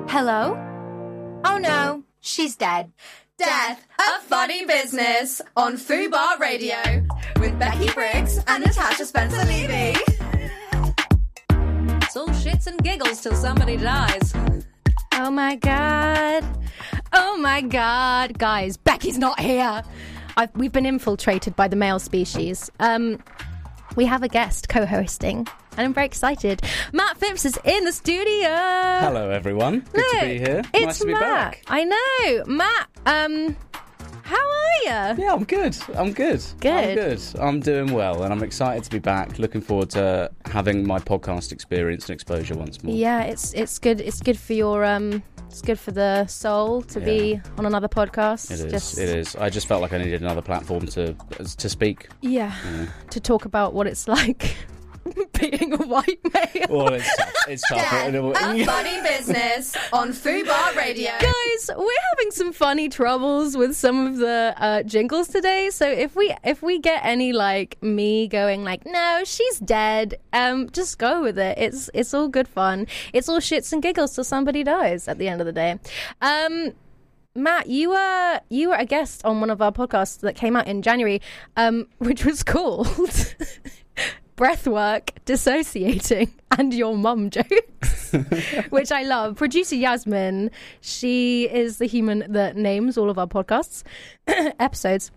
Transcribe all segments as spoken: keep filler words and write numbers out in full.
Hello? Oh no, she's dead. Death, a funny business on Fubar Radio with Becky Briggs and Natasha Spencer-Levy. It's all shits and giggles till somebody dies. Oh my god. Oh my god. Guys, Becky's not here. I've, we've been infiltrated by the male species. Um, we have a guest co-hosting, and I'm very excited. Matt Phipps is in the studio. Hello, everyone. Good Look, to be here. It's nice to be Matt. back. I know. Matt, um, how are you? Yeah, I'm good. I'm good. Good. I'm good. I'm doing well, and I'm excited to be back. Looking forward to having my podcast experience and exposure once more. Yeah, it's it's good. It's good for your um. It's good for the soul to Yeah. be on another podcast. It is. Just, It is. I just felt like I needed another platform to to speak. Yeah, Yeah. to talk about what it's like being a white male. Well, it's tough. It's tough. Death, a funny business on Fubar Radio. Guys, we're having some funny troubles with some of the uh, jingles today. So if we if we get any like me going like, no, she's dead, um, just go with it. It's it's all good fun. It's all shits and giggles till somebody dies at the end of the day. Um, Matt, you were you were a guest on one of our podcasts that came out in January, um, which was called Breathwork, Dissociating, and Your Mum Jokes, which I love. Producer Yasmin, she is the human that names all of our podcasts episodes.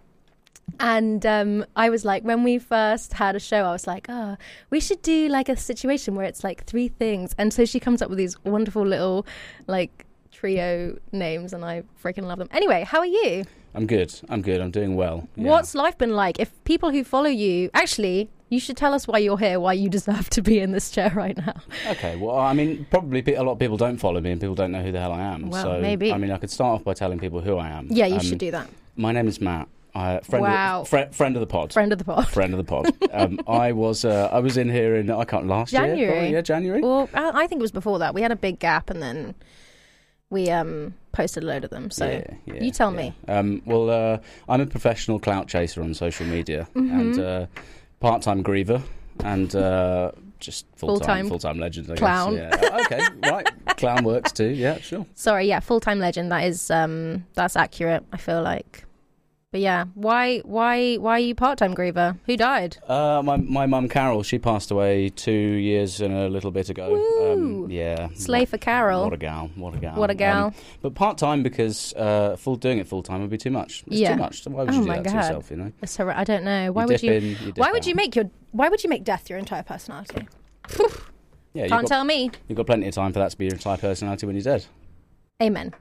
And um, I was like, when we first had a show, I was like, oh, we should do like a situation where it's like three things. And so she comes up with these wonderful little like trio names, and I freaking love them. Anyway, how are you? I'm good. I'm good. I'm doing well. Yeah. What's life been like? If people who follow you, actually, you should tell us why you're here, why you deserve to be in this chair right now. Okay, well, I mean, probably pe- a lot of people don't follow me and people don't know who the hell I am. Well, so, maybe. I mean, I could start off by telling people who I am. Yeah, you Um, should do that. My name is Matt. Uh, friend, Wow. of, fri- friend of the pod. Friend of the pod. Friend of the pod. um, I was uh, I was in here in, I can't, last January. year? Probably, yeah, January. Well, I I think it was before that. We had a big gap, and then we um posted a load of them. So Yeah, yeah, you tell yeah. me. Um, well, uh, I'm a professional clout chaser on social media Mm-hmm. and uh, part-time griever and uh, just Full-time full-time full-time legend, I clown. guess. Yeah. Uh, okay, right. Clown works too. Yeah, sure. Sorry, yeah, full time legend. That is um that's accurate. I feel like. But yeah, why why why are you part time griever? Who died? Uh, my my mum Carol, she passed away two years and a little bit ago. Woo. Um, yeah, Slay for Carol. What a gal! What a gal! What a gal. Um, but part time because uh, full doing it full time would be too much. It's Yeah. too much. So why would Oh you do my that to God. yourself? You know. It's horri- I don't know. Why You would dip you? in, you dip why would out. you make your? Why would you make death your entire personality? Yeah, you've Can't got, tell me. you've got plenty of time for that to be your entire personality when you're dead. Amen.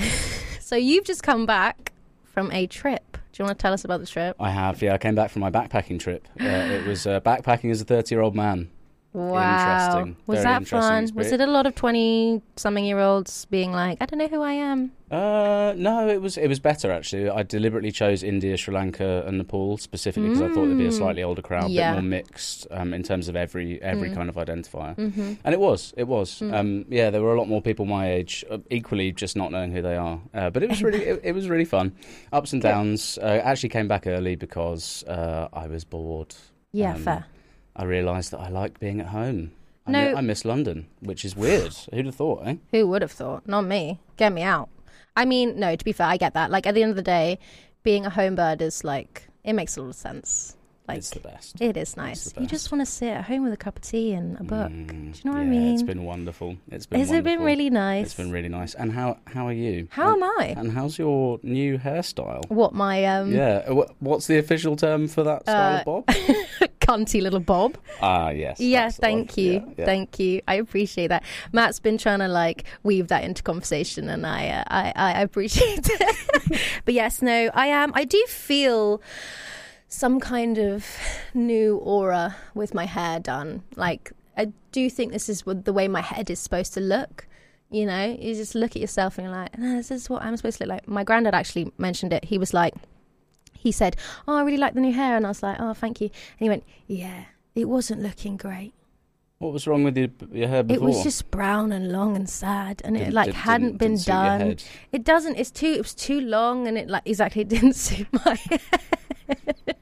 So you've just come back from a trip. Do you want to tell us about the trip? I have. Yeah, I came back from my backpacking trip. Uh, it was uh, backpacking as a thirty-year-old man. Wow. Interesting. Was Very that interesting fun? Was experience. it a lot of twenty-something-year-olds being like, I don't know who I am? Uh, no, it was it was better actually. I deliberately chose India, Sri Lanka, and Nepal specifically because I thought it'd be a slightly older crowd, a Mm. Yeah. bit more mixed um, in terms of every every Mm. kind of identifier. Mm-hmm. And it was, it was. Mm. Um, yeah, there were a lot more people my age, uh, equally just not knowing who they are. Uh, but it was really, it, it was really fun. Ups and Good. downs. Uh, actually came back early because uh, I was bored. Yeah, Um, fair. I realised that I like being at home. I, No. mi- I miss London, which is weird. Who'd have thought, eh? Who would have thought? Not me. Get me out. I mean, no, to be fair, I get that. Like, at the end of the day, being a home bird is like, it makes a lot of sense. Like, It's the best. it is nice. the You just best. want to sit at home with a cup of tea and a book. Mm, Do you know what I yeah, mean? It's been wonderful. It's been Has it been wonderful. really nice? It's been really nice. And how how are you? How and, am I? And how's your new hairstyle? What, my um, yeah. wh- What's the official term for that style Uh, of bob? cunty little bob? Ah, yes. Yeah, that's the one. thank you. Yeah, yeah. Thank you. I appreciate that. Matt's been trying to like weave that into conversation, and I, uh, I, I appreciate it. But yes, no, I am. I do feel some kind of new aura with my hair done. Like, I do think this is what- the way my head is supposed to look. You know, you just look at yourself and you're like, no, this is what I'm supposed to look like. My granddad actually mentioned it. He was like, he said, oh, I really like the new hair. And I was like, oh, thank you. And he went, yeah, it wasn't looking great. What was wrong with your, your hair It before? was just brown and long and sad, and it Didn't- like didn't- hadn't didn't- been didn't suit your done. head. It doesn't. It's too. It was too long, and it like exactly didn't suit my head.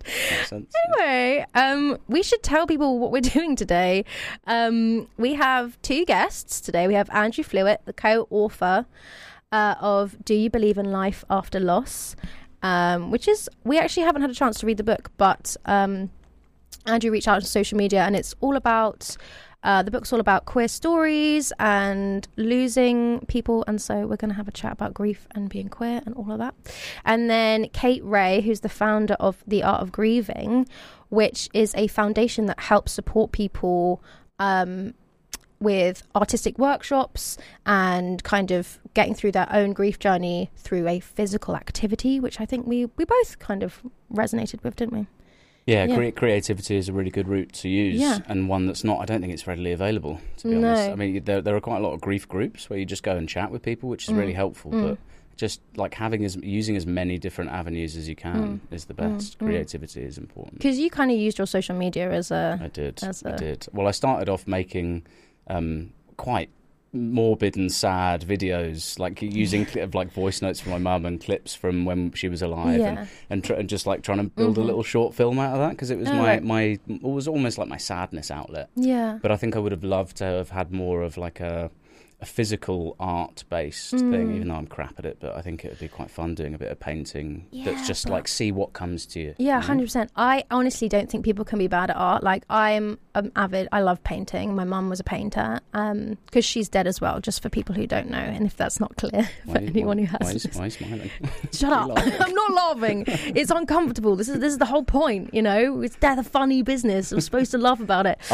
Makes sense. Anyway, um, we should tell people what we're doing today. Um, we have two guests today. We have Andrew Flewitt, the co-author uh, of Do You Believe in Life After Loss? Um, which is, we actually haven't had a chance to read the book, but um, Andrew reached out on social media, and it's all about, uh, the book's all about queer stories and losing people, and so we're going to have a chat about grief and being queer and all of that. And then Kate Ray, who's the founder of The Art of Grieving, which is a foundation that helps support people um, with artistic workshops and kind of getting through their own grief journey through a physical activity, which I think we, we both kind of resonated with, didn't we? Yeah, Yeah. Cre- creativity is a really good route to use, Yeah. and one that's not, I don't think it's readily available, to be No. honest. I mean, there, there are quite a lot of grief groups where you just go and chat with people, which is Mm. really helpful, Mm. but just like having as using as many different avenues as you can Mm. is the best. Mm. Creativity is important. Because you kind of used your social media as a... I did. as I a- did. Well, I started off making um, quite morbid and sad videos, like using cli of like voice notes from my mum and clips from when she was alive, Yeah. and and, tr- and just like trying to build Mhm. a little short film out of that, because it was Oh, my right. my it was almost like my sadness outlet. Yeah. But I think I would have loved to have had more of like a a physical art based Mm. thing, even though I'm crap at it. But I think it would be quite fun doing a bit of painting. Yeah, that's just but- like see what comes to you. Yeah, you know? one hundred percent. I honestly don't think people can be bad at art. Like, I'm um, avid. I love painting. My mum was a painter um, because she's dead as well, just for people who don't know. And if that's not clear Why for are you- anyone who why, why, hasn't. is- why are you smiling? Shut Why are up. you laughing? I'm not laughing. It's uncomfortable. This is this is the whole point, you know? It's death a funny business. I'm supposed to laugh about it.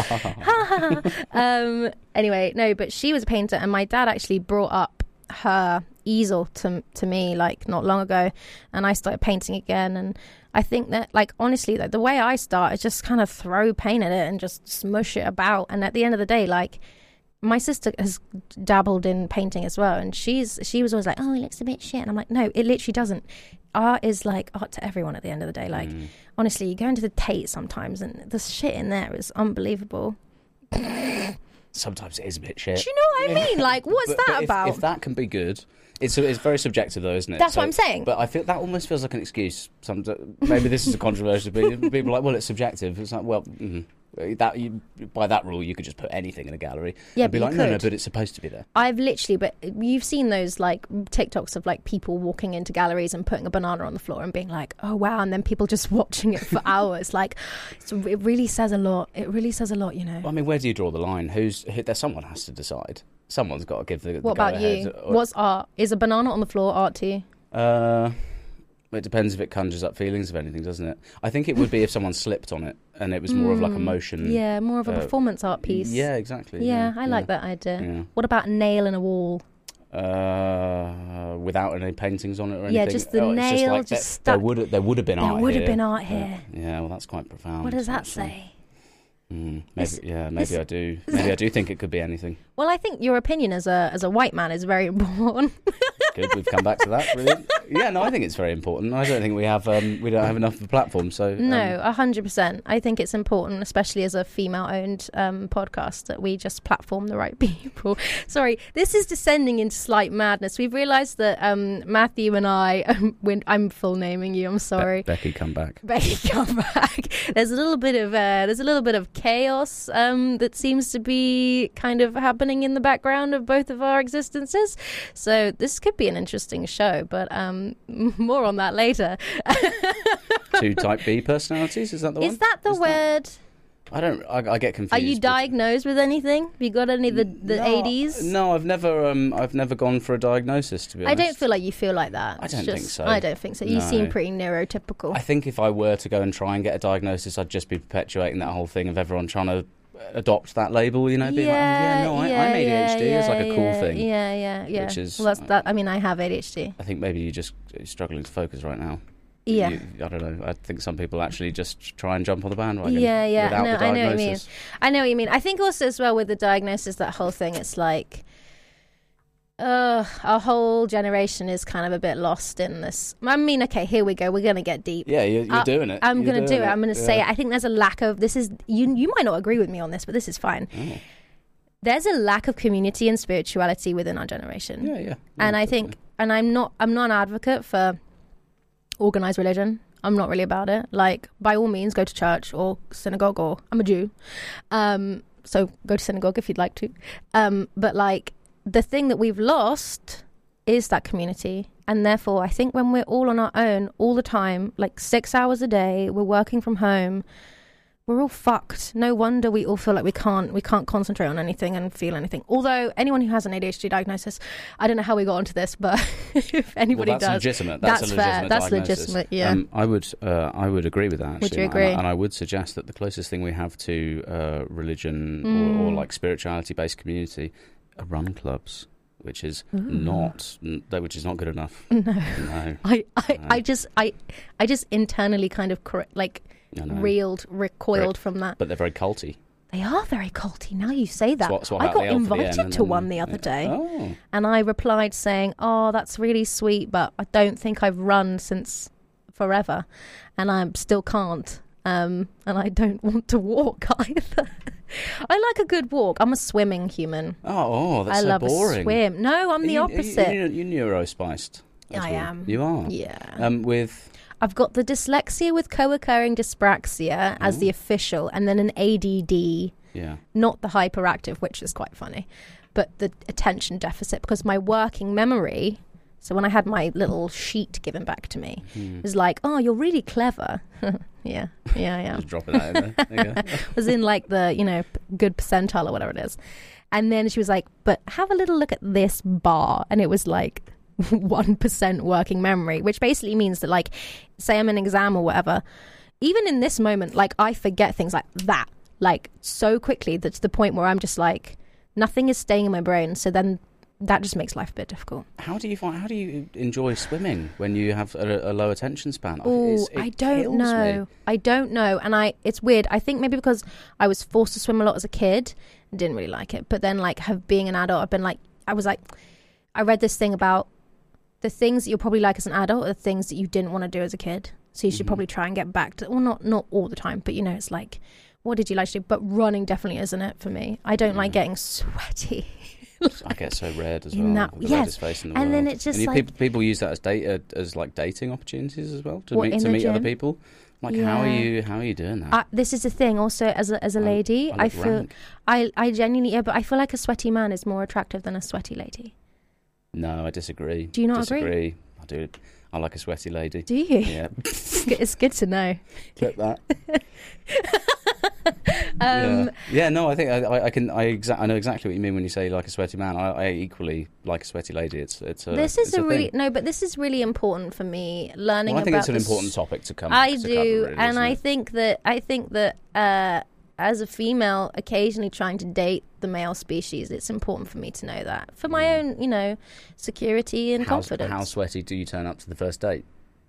um, anyway, no, but she was a painter, and my dad actually brought up her easel to to me like not long ago, and I started painting again. And I think that, like, honestly, like the way I start is just kind of throw paint at it and just smush it about. And at the end of the day, like, my sister has dabbled in painting as well, and she's she was always like, oh, it looks a bit shit. And I'm like, no, it literally doesn't. Art is like art to everyone at the end of the day. Like, Mm. honestly, you go into the Tate sometimes, and the shit in there is unbelievable. Sometimes it is a bit shit. Do you know what I mean? Like, what's But- that but if, about? If that can be good, it's it's very subjective though, isn't it? That's what I'm saying. But I feel that almost feels like an excuse. Some maybe this is a controversial opinion. People are like, well, it's subjective. It's like, well, mm, that you, by that rule, you could just put anything in a gallery. Yeah, and be but like, you no, no, could. but it's supposed to be there. I've literally, but you've seen those like TikToks of like people walking into galleries and putting a banana on the floor and being like, oh wow, and then people just watching it for hours. Like, it's, it really says a lot. It really says a lot, you know. I mean, where do you draw the line? Who's who, there? Someone has to decide. Someone's got to give the. the What about you? go-ahead. Or- What's art? Is a banana on the floor art to you? Uh, it depends if it conjures up feelings of anything, doesn't it? I think it would be if someone slipped on it and it was more of like a Mm, motion. Yeah, more of a uh, performance art piece. Yeah, exactly. Yeah, I like that idea. Yeah. What about a nail in a wall? Uh, without any paintings on it or anything. Yeah, just the Oh, it's nail like just there, stuck. there would there would have been There art. would have here. been art Yeah. here. Yeah, well, that's quite profound. What does that actually. say? Mm, maybe, This- yeah, maybe this- I do. Maybe I do think it could be anything. Well, I think your opinion as a as a white man is very important. Good, we've come back to that. Brilliant. Yeah, no, I think it's very important. I don't think we have um, we don't have enough of a platform. So um, No, a hundred percent. I think it's important, especially as a female-owned um, podcast, that we just platform the right people. Sorry, this is descending into slight madness. We've realised that um, Matthew and I, um, when I'm full naming you, I'm sorry. Be- Becky, come back. Becky, come back. There's a little bit of uh, there's a little bit of chaos um, that seems to be kind of happening in the background of both of our existences. So this could be an interesting show, but um, more on that later. Two type B personalities. Is that the one? Is that the Is word? I don't. I, I get confused. Are you bet- diagnosed with anything? Have you got any of the the No, eighties? No, I've never. Um, I've never gone for a diagnosis. To be I honest, don't feel like you feel like that. I It's don't think just- so. I don't think so. You seem No. pretty neurotypical. I think if I were to go and try and get a diagnosis, I'd just be perpetuating that whole thing of everyone trying to adopt that label. You know, being like, oh, yeah, no, I, I'm A D H D. yeah, it's like a cool yeah, thing. Yeah, yeah, yeah. Which is- well, that's that. I mean, I have A D H D. I think maybe you're just struggling to focus right now. Yeah. You, I don't know. I think some people actually just try and jump on the bandwagon. Yeah, yeah. Without No, the I know what you mean. diagnosis. I know what you mean. I think also as well with the diagnosis, that whole thing, it's like, uh, our whole generation is kind of a bit lost in this. I mean, okay, here we go. We're going to get deep. Yeah, you're, you're Uh, doing it. I'm You're going to do doing it. I'm going to say Yeah. it. I think there's a lack of, this is, you, you might not agree with me on this, but this is fine. Oh. There's a lack of community and spirituality within our generation. Yeah, yeah. And Yeah, I think, and I'm not, I'm not an advocate for organized religion. I'm not really about it. Like, by all means, go to church or synagogue, or I'm a Jew. Um, so go to synagogue if you'd like to. Um, but like, the thing that we've lost is that community. And therefore, I think when we're all on our own all the time, like six hours a day, we're working from home, we're all fucked. No wonder we all feel like we can't we can't concentrate on anything and feel anything. Although anyone who has an A D H D diagnosis, I don't know how we got onto this, but if anybody well, that's does, legitimate. That's, that's a fair. legitimate That's diagnosis. legitimate. Yeah, um, I would uh, I would agree with that. Actually. Would you agree? And I, and I would suggest that the closest thing we have to uh, religion Mm. or, or like spirituality-based community are run clubs, which is Ooh. not n- which is not good enough. No, no. I, I, No. I just I I just internally kind of cor- like I know. reeled, recoiled Right. from that. But they're very culty. They are very culty. Now you say that. Swap- swap I out got the L for the N invited and to then- one the other yeah. day, Oh. and I replied saying, "Oh, that's really sweet, but I don't think I've run since forever, and I still can't, um, and I don't want to walk either." I like a good walk. I'm a swimming human. Oh, oh, that's I so love boring. a swim. No, I'm Are the you, opposite. Are you, you neuro-spiced. as I well? am. You are? Yeah. Um, with... I've got the dyslexia with co-occurring dyspraxia as Oh. the official, and then an A D D, Yeah. not the hyperactive, which is quite funny, but the attention deficit, because my working memory, so when I had my little sheet given back to me, Hmm. it was like, oh, you're really clever. yeah, yeah, I am. Just dropping that in there. There you go. Was in like the, you know, p- good percentile or whatever it is. And then she was like, but have a little look at this bar. And it was like one percent working memory, which basically means that, like, say I'm in an exam or whatever, even in this moment, like, I forget things like that, like, so quickly that to the point where I'm just like, nothing is staying in my brain. So then that just makes life a bit difficult. How do you find? How do you enjoy swimming when you have a, a low attention span? Oh, It's- it I don't kills know. me. I don't know. And I, it's weird. I think maybe because I was forced to swim a lot as a kid, and didn't really like it. But then, like, have being an adult, I've been like, I was like, I read this thing about the things that you'll probably like as an adult are the things that you didn't want to do as a kid. So you should Mhm. probably try and get back to, well, not not all the time, but you know, it's like, what did you like to do? But running definitely isn't it for me. I don't like Mhm. getting sweaty. I get so red as In well. that- the yes. reddest face in the And then world. it's just and you, like- people, people use that as data as like dating opportunities as well to What, meet in to the meet other gym? people. Like, how are Yeah. you? How are you doing that? Uh, this is the thing. Also, as a as a I- lady, I I, look feel rank. I I genuinely yeah, but I feel like a sweaty man is more attractive than a sweaty lady. No, I disagree. Do you not agree? disagree. I do. I like a sweaty lady. Do you? Yeah, It's good- it's good to know. clip that. Um, yeah. yeah, no, I think I, I, I can. I exa- I know exactly what you mean when you say like a sweaty man. I, I equally like a sweaty lady. It's it's a. this is it's a, a really thing. no, but this is really important for me. Learning Well, I think about it's an this- important topic to come. I to do, cover, really, and isn't I it? think that I think that uh, as a female, occasionally trying to date the male species, it's important for me to know that for my Mm. own, you know, security and how, confidence. How sweaty do you turn up to the first date?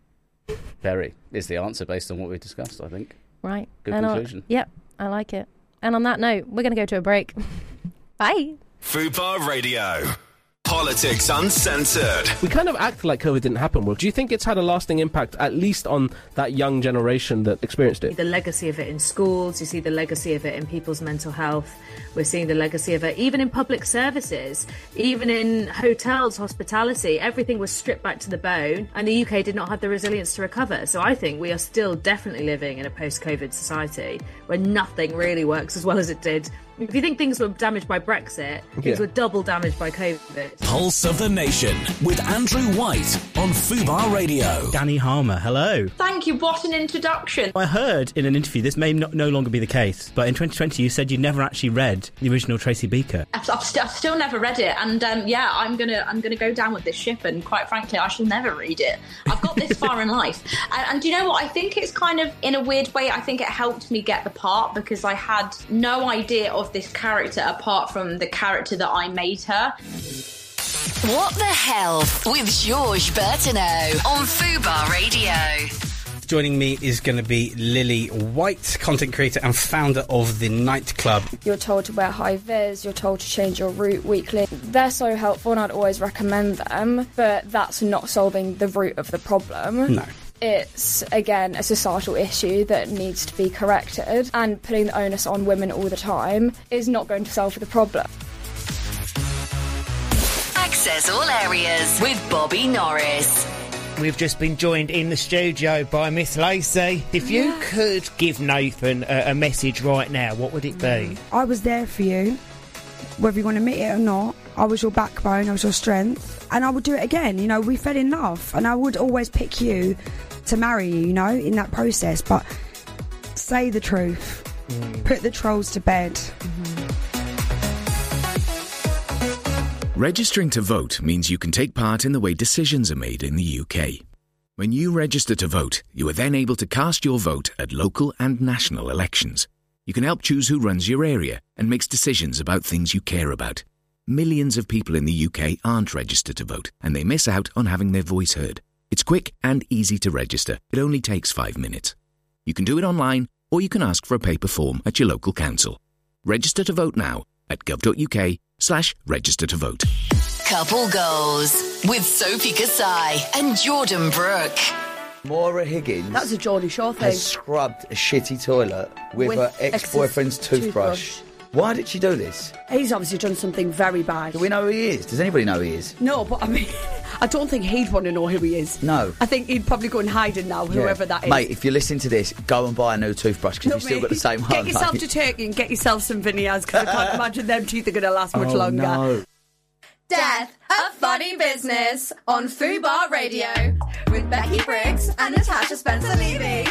Very is the answer based on what we discussed. I think. Right. Good And I'll- conclusion. Yep, I like it. And on that note, we're going to go to a break. Bye. Fubar Radio. Politics Uncensored. We kind of act like COVID didn't happen. Well, do you think it's had a lasting impact, at least on that young generation that experienced it? The legacy of it in schools, you see the legacy of it in people's mental health. We're seeing the legacy of it even in public services, even in hotels, hospitality. Everything was stripped back to the bone, and the U K did not have the resilience to recover. So I think we are still definitely living in a post-COVID society where nothing really works as well as it did. If you think things were damaged by Brexit, things Yeah. were double damaged by COVID. Pulse of the Nation with Andrew White on Fubar Radio. Danny Harmer, hello. Thank you, what an introduction. I heard in an interview, this may not, no longer be the case, but in twenty twenty you said you'd never actually read the original Tracy Beaker. I've, I've, st- I've still never read it, and um, yeah, I'm gonna I'm gonna go down with this ship, and quite frankly, I shall never read it. I've got this far in life, and, and do you know what? I think it's kind of, in a weird way, I think it helped me get the part because I had no idea of this character apart from the character that I made her. What the Hell with Georges Bertineau on Fubar Radio. Joining me is going to be Lily White, content creator and founder of The Nightclub. You're told to wear high vis, you're told to change your route weekly. They're so helpful and I'd always recommend them, but that's not solving the root of the problem. No. It's, again, a societal issue that needs to be corrected, and putting the onus on women all the time is not going to solve the problem. Access all areas with Bobby Norris. We've just been joined in the studio by Miss Lacey. If you Yeah. could give Nathan a, a message right now, what would it be? I was there for you, whether you want to admit it or not. I was your backbone, I was your strength, and I would do it again. You know, we fell in love, and I would always pick you to marry you, you know, in that process. But say the truth, mm. put the trolls to bed. Mm-hmm. Registering to vote means you can take part in the way decisions are made in the U K. When you register to vote, you are then able to cast your vote at local and national elections. You can help choose who runs your area and makes decisions about things you care about. Millions of people in the U K aren't registered to vote, and they miss out on having their voice heard. It's quick and easy to register. It only takes five minutes. You can do it online, or you can ask for a paper form at your local council. Register to vote now at gov.uk slash register to vote. Couple Goals with Sophie Kasai and Jordan Brooke. Maura Higgins. That's a Geordie Shore thing. Has scrubbed a shitty toilet with, With her ex-boyfriend's ex's toothbrush. toothbrush. Why did she do this? He's obviously done something very bad. Do we know who he is? Does anybody know who he is? No, but I mean, I don't think he'd want to know who he is. No. I think he'd probably go and hide it now, whoever Yeah. that is. Mate, if you're listening to this, go and buy a new toothbrush because No, you've still mate, got the same one. Get yourself mate. to Turkey and get yourself some veneers because I can't imagine them teeth are going to last much Oh, longer. no. Death of Funny Business on Fubar Radio with Becky Briggs and Natasha Spencer-Levy.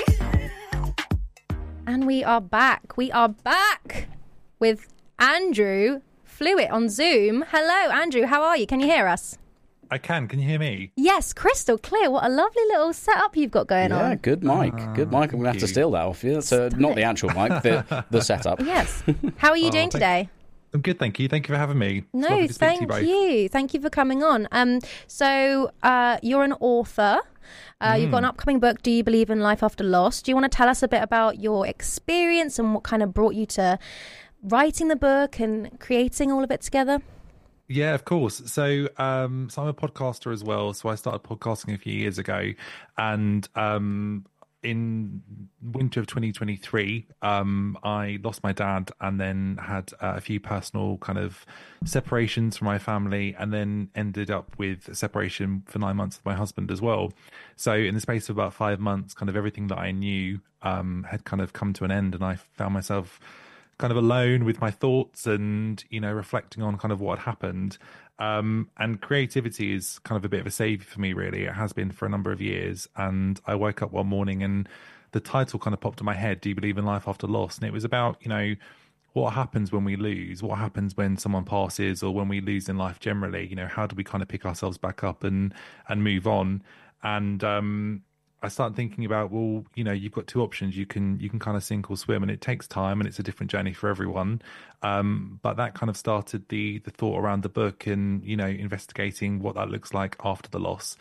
And we are back. We are back with Andrew Flewitt on Zoom. Hello, Andrew. How are you? Can you hear us? I can. Can you hear me? Yes, crystal clear. What a lovely little setup you've got going Yeah, on. good mic. Ah, good mic. I'm going to have to you. steal that off you. That's uh, not the actual mic, the, the setup. Yes. How are you Oh, doing thank- today? I'm good, thank you. Thank you for having me. It's No, lovely to speak to thank both. you. Thank you for coming on. Um, so uh, you're an author. Uh, You've got an Mm. upcoming book, Do You Believe in Life After Loss? Do you want to tell us a bit about your experience and what kind of brought you to writing the book and creating all of it together? Yeah, of course. So, um, so I'm a podcaster as well. So I started podcasting a few years ago, and um, in winter of twenty twenty-three, um, I lost my dad, and then had uh, a few personal kind of separations from my family, and then ended up with a separation for nine months with my husband as well. So, in the space of about five months, kind of everything that I knew um, had kind of come to an end, and I found myself kind of alone with my thoughts and, you know, reflecting on kind of what had happened. Um, and creativity is kind of a bit of a savior for me, really. It has been for a number of years. And I woke up one morning and the title kind of popped in my head, Do You Believe in Life After Loss? And it was about, you know, what happens when we lose? What happens when someone passes, or when we lose in life generally? You know, how do we kind of pick ourselves back up and, and move on? And, um, I started thinking about, well, you know, you've got two options. You can you can kind of sink or swim, and it takes time, and it's a different journey for everyone. Um, but that kind of started the the thought around the book, and, you know, investigating what that looks like after the loss.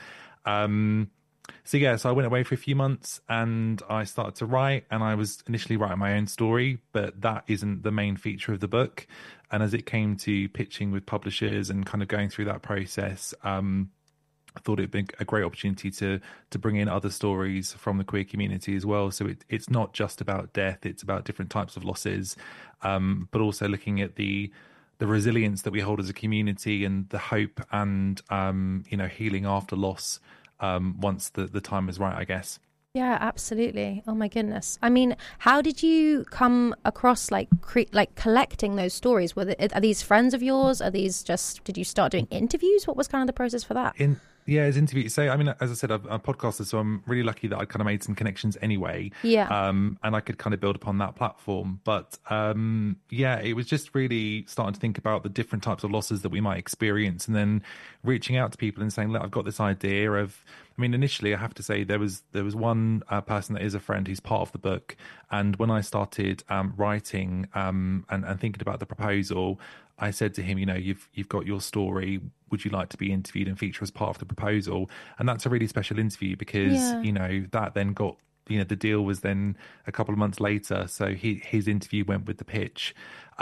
Um, so yeah, so I went away for a few months, and I started to write, and I was initially writing my own story, but that isn't the main feature of the book. And as it came to pitching with publishers and kind of going through that process, um, I thought it'd be a great opportunity to to bring in other stories from the queer community as well. So it, it's not just about death; it's about different types of losses, um, but also looking at the the resilience that we hold as a community, and the hope and um, you know, healing after loss um, once the the time is right, I guess. Yeah, absolutely. Oh my goodness. I mean, how did you come across like cre- like collecting those stories? Were they, are these friends of yours? Are these just, did you start doing interviews? What was kind of the process for that? In yeah, as interviews. So I mean, as I said, I'm a podcaster, so I'm really lucky that I kind of made some connections anyway. Yeah. Um, and I could kind of build upon that platform. But um, yeah, it was just really starting to think about the different types of losses that we might experience, and then reaching out to people and saying, look, I've got this idea of. I mean, initially, I have to say there was there was one uh, person that is a friend who's part of the book, and when I started um, writing um, and, and thinking about the proposal, I said to him, you know, you've you've got your story. Would you like to be interviewed and feature as part of the proposal? And that's a really special interview because Yeah. you know, that then got, you know, the deal was then a couple of months later. So he, his interview went with the pitch.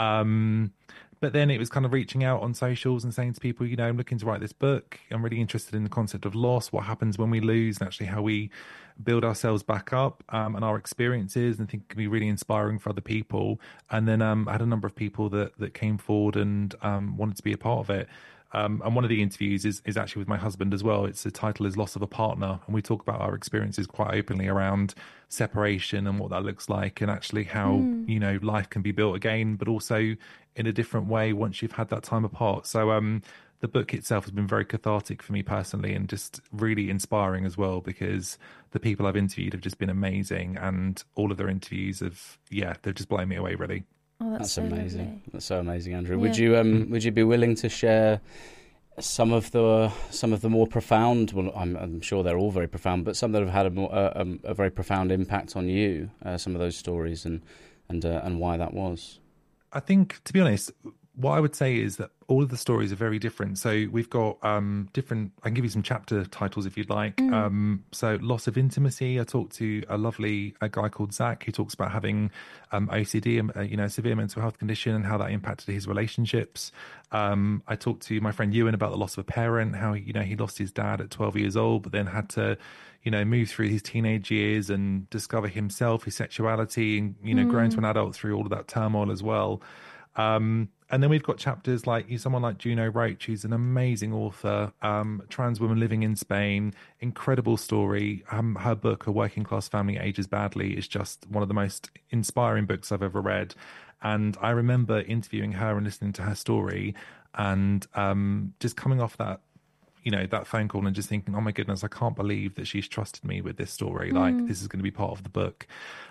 Um, But then it was kind of reaching out on socials and saying to people, you know, I'm looking to write this book. I'm really interested in the concept of loss, what happens when we lose, and actually how we build ourselves back up, um, and our experiences, and I think it can be really inspiring for other people. And then um, I had a number of people that, that came forward and um, wanted to be a part of it. Um, and one of the interviews is, is actually with my husband as well. It's the title is Loss of a Partner. And we talk about our experiences quite openly around separation and what that looks like, and actually how, Mm. you know, life can be built again, but also in a different way once you've had that time apart. So um, the book itself has been very cathartic for me personally, and just really inspiring as well, because the people I've interviewed have just been amazing, and all of their interviews have, yeah, they've just blown me away, really. Oh, that's, That's so amazing. lovely. That's so amazing, Andrew. Yeah. Would you um would you be willing to share some of the some of the more profound? Well, I'm, I'm sure they're all very profound, but some that have had a more uh, um, a very profound impact on you. Uh, some of those stories and and uh, and why that was. I think, to be honest, what I would say is that all of the stories are very different. So we've got um, different, I can give you some chapter titles if you'd like. Mm. Um, so Loss of Intimacy, I talked to a lovely a guy called Zach who talks about having um, O C D, uh, you know, severe mental health condition, and how that impacted his relationships. Um, I talked to my friend Ewan about the loss of a parent, how, you know, he lost his dad at twelve years old, but then had to, you know, move through his teenage years and discover himself, his sexuality, and, you know, Mm. grow into an adult through all of that turmoil as well. Um, and then we've got chapters like someone like Juno Roach, who's an amazing author, um, trans woman living in Spain, incredible story. Um, her book, A Working Class Family Ages Badly, is just one of the most inspiring books I've ever read. And I remember interviewing her and listening to her story, and um, just coming off that, you know, that phone call and just thinking, oh my goodness, I can't believe that she's trusted me with this story. Like, Mm. this is going to be part of the book.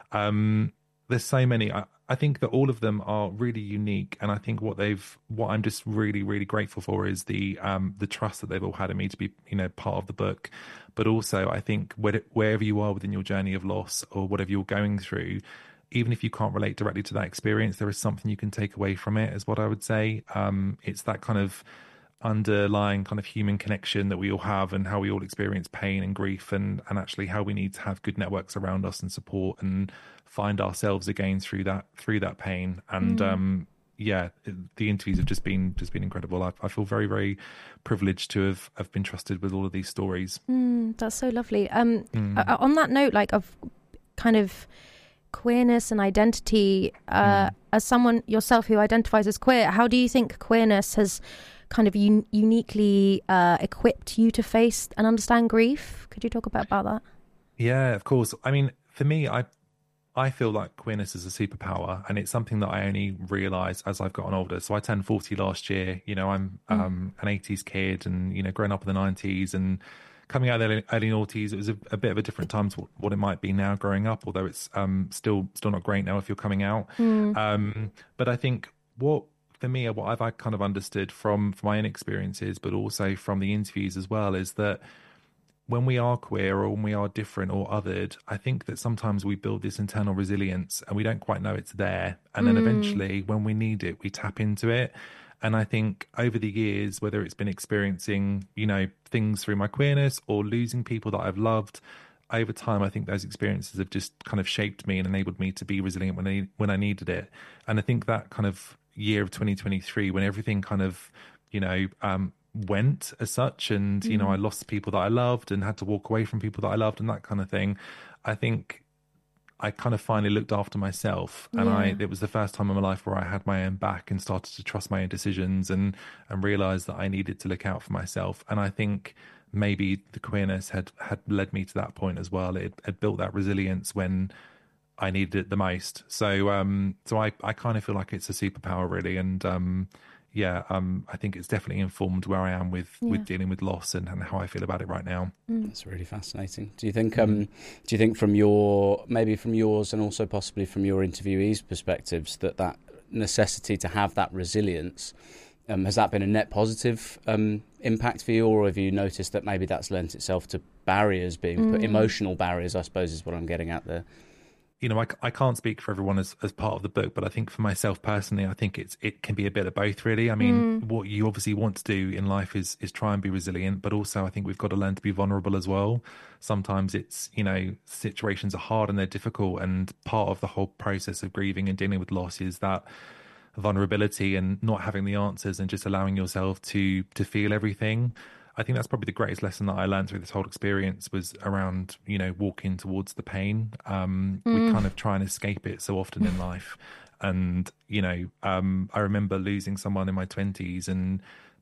Um, there's so many. I, I think that all of them are really unique, and I think what they've, what I'm just really, really grateful for is the um, the trust that they've all had in me to be, you know, part of the book. But also, I think where, wherever you are within your journey of loss or whatever you're going through, even if you can't relate directly to that experience, there is something you can take away from it, is what I would say. Um, it's that kind of underlying kind of human connection that we all have, and how we all experience pain and grief, and, and actually how we need to have good networks around us and support and find ourselves again through that through that pain. And Mm. um, yeah, the interviews have just been just been incredible. I, I feel very, very privileged to have, have been trusted with all of these stories. Mm, that's so lovely. Um, Mm. uh, on that note, like of kind of queerness and identity, uh, Mm. as someone yourself who identifies as queer, how do you think queerness has kind of un- uniquely uh, equipped you to face and understand grief? Could you talk about, about that? Yeah, of course. I mean, for me, I I feel like queerness is a superpower, and it's something that I only realised as I've gotten older. So I turned forty last year. You know, I'm Mm. um, an eighties kid, and, you know, growing up in the nineties and coming out of the early, early noughties, it was a, a bit of a different time to what, what it might be now growing up, although it's um, still still not great now if you're coming out. Mm. Um, but I think what, for me, what I've I kind of understood from, from my own experiences, but also from the interviews as well, is that when we are queer or when we are different or othered, I think that sometimes we build this internal resilience and we don't quite know it's there. And then Mm. eventually, when we need it, we tap into it. And I think over the years, whether it's been experiencing, you know, things through my queerness or losing people that I've loved, over time, I think those experiences have just kind of shaped me and enabled me to be resilient when I, when I needed it. And I think that kind of year of twenty twenty-three, when everything kind of, you know, um, went as such, and, you know, Mm. I lost people that I loved and had to walk away from people that I loved and that kind of thing, I think I kind of finally looked after myself. And I, Yeah. it was the first time in my life where I had my own back and started to trust my own decisions, and, and realized that I needed to look out for myself. And I think maybe the queerness had, had led me to that point as well. It had built that resilience when I needed it the most. So, um, so I, I kind of feel like it's a superpower, really. And, um, yeah, um, I think it's definitely informed where I am with, Yeah. with dealing with loss and, and how I feel about it right now. That's really fascinating. Do you think? Um, do you think from your maybe from yours and also possibly from your interviewees' perspectives that that necessity to have that resilience um, has that been a net positive um, impact for you, or have you noticed that maybe that's lent itself to barriers being put, Mm. emotional barriers? I suppose is what I'm getting at there. You know, I, I can't speak for everyone as, as part of the book, but I think for myself personally, I think it's it can be a bit of both, really. I mean, Mm. what you obviously want to do in life is is try and be resilient, but also I think we've got to learn to be vulnerable as well. Sometimes it's, you know, situations are hard and they're difficult, and part of the whole process of grieving and dealing with loss is that vulnerability and not having the answers and just allowing yourself to to feel everything. I think that's probably the greatest lesson that I learned through this whole experience was around, you know, walking towards the pain. Um, We Mm. kind of try and escape it so often in life. And, you know, um, I remember losing someone in my twenties and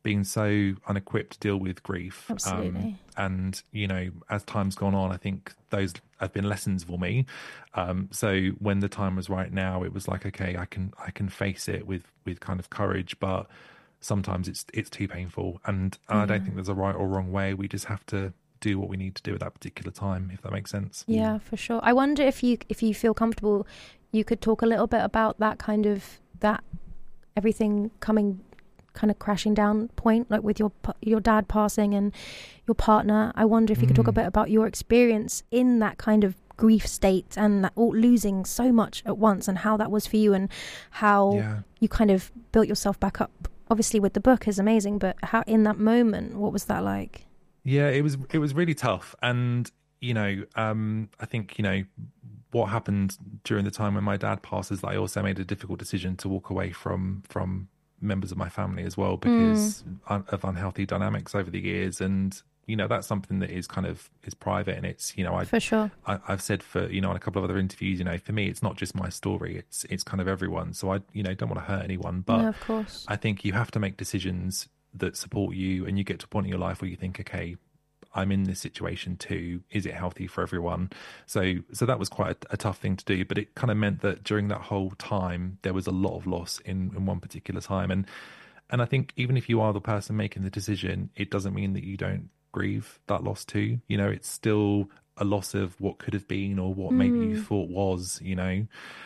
been so unequipped to deal with grief. Absolutely. Um, and, you know, as time's gone on, I think those have been lessons for me. Um, so when the time was right now, it was like, okay, I can I can face it with, with kind of courage, but sometimes it's it's too painful. And I don't Yeah. think there's a right or wrong way. We just have to do what we need to do at that particular time, if that makes sense. Yeah, for sure. I wonder if you if you feel comfortable, you could talk a little bit about that kind of that everything coming kind of crashing down point, like with your pa- your dad passing and your partner. I wonder if you could talk a bit about your experience in that kind of grief state and that all losing so much at once, and how that was for you, and how Yeah. you kind of built yourself back up. Obviously, with the book is amazing, but how in that moment, what was that like? Yeah, it was it was really tough, and you know, um, I think you know what happened during the time when my dad passed is that I also made a difficult decision to walk away from from members of my family as well because un- of unhealthy dynamics over the years, and you know that's something that is kind of is private, and it's you know I For sure. I, I've said for you know in a couple of other interviews, you know, for me it's not just my story, it's it's kind of everyone. So I you know don't want to hurt anyone, but No, of course. I think you have to make decisions that support you, and you get to a point in your life where you think, okay, I'm in this situation too. Is it healthy for everyone? So, so that was quite a, a tough thing to do, but it kind of meant that during that whole time, there was a lot of loss in, in one particular time. And, and I think even if you are the person making the decision, it doesn't mean that you don't grieve that loss too. You know, it's still a loss of what could have been or what maybe you Mm. thought was, you know.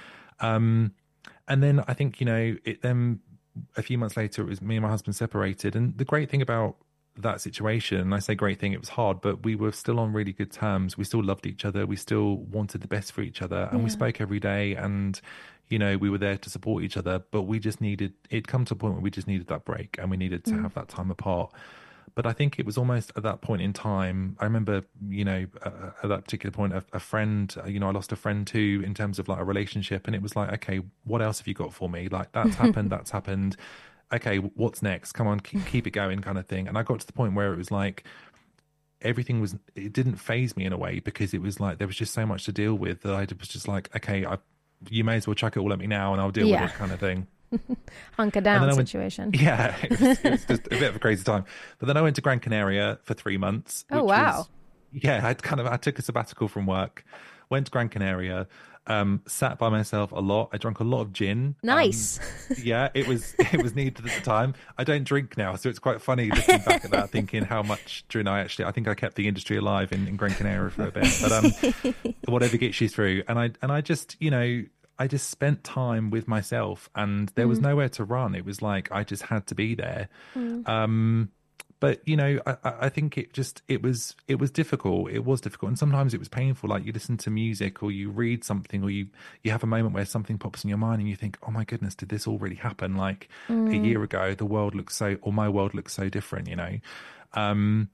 Um, and then I think, you know, it then a few months later, it was me and my husband separated. And the great thing about that situation, and I say great thing, it was hard, but we were still on really good terms. We still loved each other. We still wanted the best for each other, and we Yeah. spoke every day, and you know we were there to support each other. But we just needed it come to a point where we just needed that break, and we needed to Mm. have that time apart. But I think it was almost at that point in time, I remember, you know, uh, at that particular point, a, a friend, uh, you know, I lost a friend too in terms of like a relationship, and it was like, okay, what else have you got for me? Like that's happened, that's happened. Okay, what's next? Come on, keep, keep it going, kind of thing. And I got to the point where it was like everything was, it didn't faze me in a way, because it was like there was just so much to deal with that I was just like, okay, I, you may as well chuck it all at me now, and I'll deal Yeah. with it, kind of thing. Hunker And then down I went- situation. Yeah, it was, it was just a bit of a crazy time. But then I went to Gran Canaria for three months. Oh, which wow. was- yeah, I kind of I took a sabbatical from work, went to Gran Canaria, um, sat by myself a lot. I drank a lot of gin. Nice. Um, yeah, it was it was needed at the time. I don't drink now, so it's quite funny looking back at that, thinking how much gin I actually. I think I kept the industry alive in, in Gran Canaria for a bit, but um, whatever gets you through. And I and I just you know. I just spent time with myself, and there was Mm. nowhere to run. It was like I just had to be there. Mm. Um, but you know, I, I I think it just it was it was difficult. It was difficult, and sometimes it was painful. Like you listen to music, or you read something, or you you have a moment where something pops in your mind, and you think, "Oh my goodness, did this all really happen?" Like a Mm. year ago, the world looks so, or my world looks so different. You know. Um,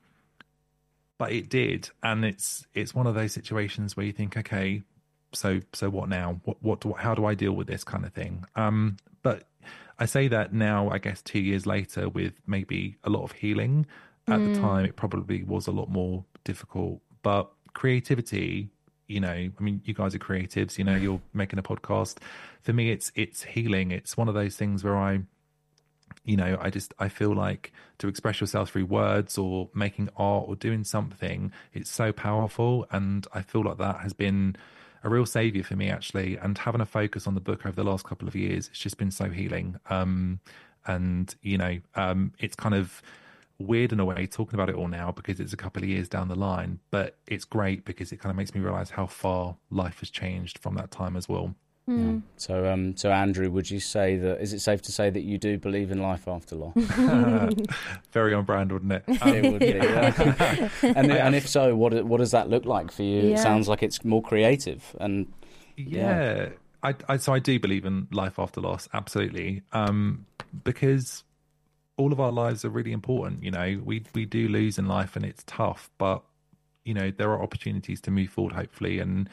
but it did, and it's it's one of those situations where you think, okay, so so what now? What what do how do I deal with this kind of thing? Um, but I say that now, I guess two years later, with maybe a lot of healing. At Mm. the time, it probably was a lot more difficult. But creativity, you know, I mean, you guys are creatives. You know, you're making a podcast. For me, it's it's healing. It's one of those things where I. You know, I just I feel like to express yourself through words or making art or doing something, it's so powerful, and I feel like that has been a real savior for me, actually. And having a focus on the book over the last couple of years, it's just been so healing. Um, and you know, um, it's kind of weird in a way talking about it all now because it's a couple of years down the line, but it's great because it kind of makes me realize how far life has changed from that time as well. Mm. So, um, so Andrew, would you say that? Is it safe to say that you do believe in life after loss? Very on brand, wouldn't it? Um, It would be, yeah. and, and if so, what what does that look like for you? Yeah. It sounds like it's more creative, and yeah, I, I so I do believe in life after loss, absolutely, um, because all of our lives are really important. You know, we we do lose in life, and it's tough, but you know there are opportunities to move forward, hopefully, and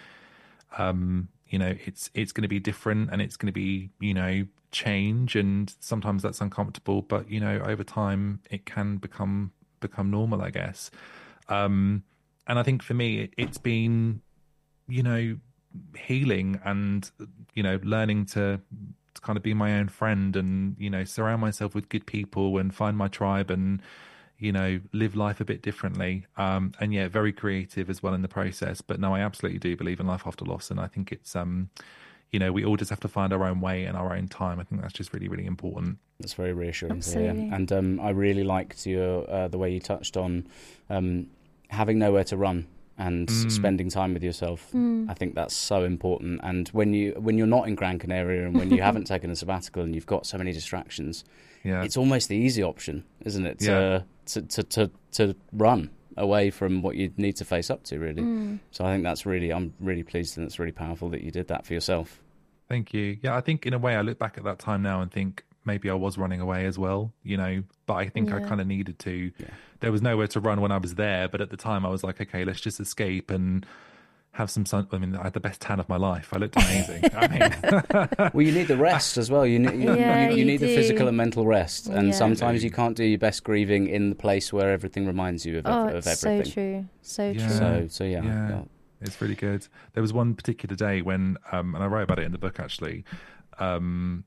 um, you know it's it's going to be different, and it's going to be you know change, and sometimes that's uncomfortable, but you know over time it can become become normal, I guess. Um, and I think for me, it, it's been you know healing and you know learning to kind of be my own friend and, you know, surround myself with good people and find my tribe and, you know, live life a bit differently. Um, and yeah, very creative as well in the process. But no, I absolutely do believe in life after loss. And I think it's, um, you know, we all just have to find our own way and our own time. I think that's just really, really important. That's very reassuring Absolutely. to hear. And um, I really liked your, uh, the way you touched on um, having nowhere to run and Mm. spending time with yourself. Mm. I think that's so important. And when, you, when you're not in Gran Canaria and when you haven't taken a sabbatical and you've got so many distractions, yeah. it's almost the easy option, isn't it, to, Yeah. to, to, to, to run away from what you need to face up to, really. Mm. So I think that's really, I'm really pleased and it's really powerful that you did that for yourself. Thank you. Yeah, I think in a way I look back at that time now and think maybe I was running away as well, you know, but I think I Yeah. kind of needed to. Yeah. There was nowhere to run when I was there, but at the time I was like, okay, let's just escape and have some sun. I mean, I had the best tan of my life. I looked amazing. I mean, well, you need the rest as well. You need, you, Yeah, you, you you need the do. physical and mental rest. And Yeah. sometimes you can't do your best grieving in the place where everything reminds you of, Oh, of it's so everything. true. So Yeah. true. So, so yeah, Yeah. yeah. It's really good. There was one particular day when, um, and I wrote about it in the book actually. Um,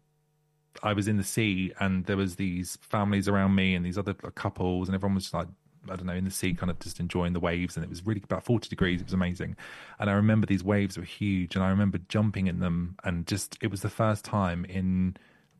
I was in the sea, and there was these families around me, and these other couples, and everyone was just like, I don't know, in the sea, kind of just enjoying the waves, and it was really about forty degrees. It was amazing, and I remember these waves were huge, and I remember jumping in them, and just it was the first time in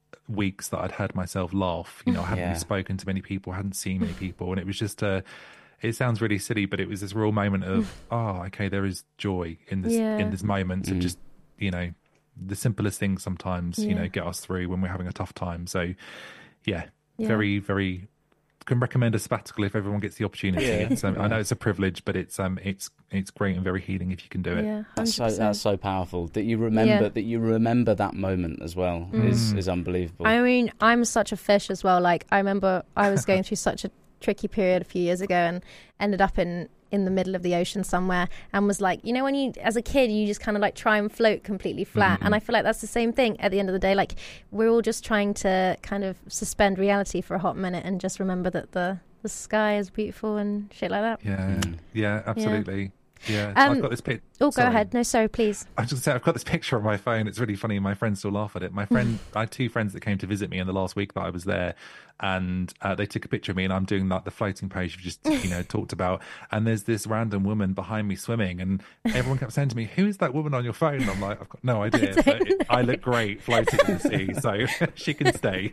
weeks that I'd heard myself laugh. You know, I hadn't Yeah. really spoken to many people, hadn't seen many people, and it was just a. It sounds really silly, but it was this real moment of, oh, okay, there is joy in this Yeah. in this moment of Mm. just, you know, the simplest things sometimes, you Yeah. know, get us through when we're having a tough time. So, yeah, Yeah. very, very can recommend a sabbatical if everyone gets the opportunity. Yeah. It's, um, I know it's a privilege, but it's um, it's it's great and very healing if you can do it. Yeah, That's so, one hundred percent. that's so powerful that you remember Yeah. that you remember that moment as well is Mm. is unbelievable. I mean, I'm such a fish as well. Like, I remember I was going through such a tricky period a few years ago and ended up in in the middle of the ocean somewhere and was like, you know, when you as a kid you just kind of like try and float completely flat. Mhm. And I feel like that's the same thing at the end of the day. Like, we're all just trying to kind of suspend reality for a hot minute and just remember that the the sky is beautiful and shit like that. Yeah, Mm. yeah, absolutely. Yeah, Um, I've got this pic. Oh, go sorry. ahead. No, sorry, please. I was just say I've got this picture on my phone. It's really funny. My friends still laugh at it. My friend, I had two friends that came to visit me in the last week that I was there, and uh, they took a picture of me, and I'm doing like the floating pose you've just you know talked about. And there's this random woman behind me swimming, and everyone kept saying to me, "Who is that woman on your phone?" And I'm like, "I've got no idea." I, but it, I look great floating in the sea, so she can stay.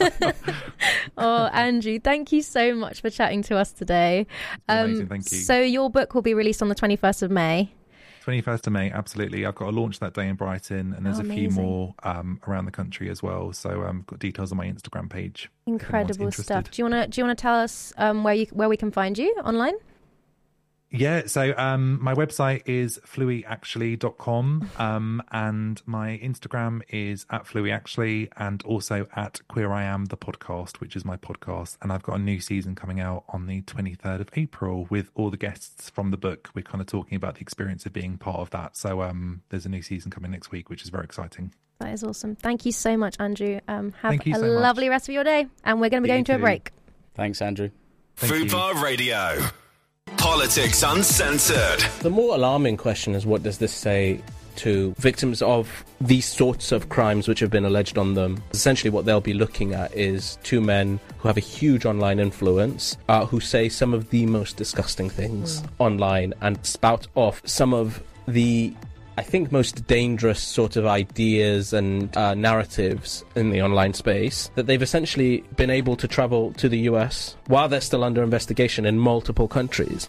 Oh, Andrew, thank you so much for chatting to us today. Amazing, thank you. So your book will be released on the twenty-first of May. twenty-first of May, absolutely. I've got a launch that day in Brighton, and there's Oh, a few amazing. more um, around the country as well. So um, got details on my Instagram page. if anyone's Incredible interested. stuff. Do you want to do you want to tell us um, where you where we can find you online? Yeah, so um, my website is fluey actually dot com, um, and my Instagram is at flueyactually, and also at Queer I Am the podcast, which is my podcast. And I've got a new season coming out on the twenty-third of April with all the guests from the book. We're kind of talking about the experience of being part of that. So um, there's a new season coming next week, which is very exciting. That is awesome. Thank you so much, Andrew. Um, have Thank you a so much. lovely rest of your day, and we're going to be You going to a too. break. Thanks, Andrew. Fubar Radio. Politics Uncensored. The more alarming question is, what does this say to victims of these sorts of crimes which have been alleged on them? Essentially what they'll be looking at is two men who have a huge online influence, uh, who say some of the most disgusting things Mm. online and spout off some of the, I think, most dangerous sort of ideas and uh, narratives in the online space, that they've essentially been able to travel to the U S while they're still under investigation in multiple countries.